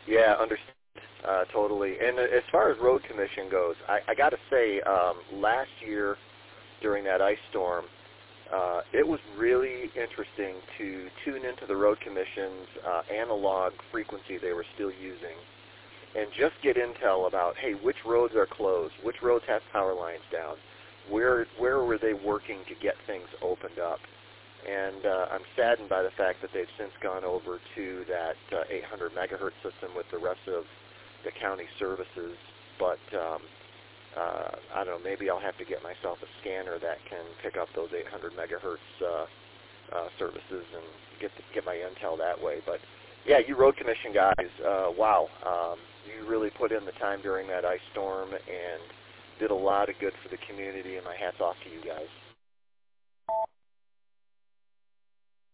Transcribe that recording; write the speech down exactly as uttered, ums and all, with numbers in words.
Yeah, understand. Uh, totally. And uh, as far as road commission goes, I, I got to say, um, last year during that ice storm, uh, it was really interesting to tune into the road commission's uh, analog frequency they were still using and just get intel about, hey, which roads are closed, which roads have power lines down, where where were they working to get things opened up. And uh, I'm saddened by the fact that they've since gone over to that uh, eight hundred megahertz system with the rest of the county services. But um, uh, I don't know, maybe I'll have to get myself a scanner that can pick up those eight hundred megahertz uh, uh, services and get the, get my intel that way. But yeah, you road commission guys, uh, wow, um, you really put in the time during that ice storm and did a lot of good for the community, and my hat's off to you guys.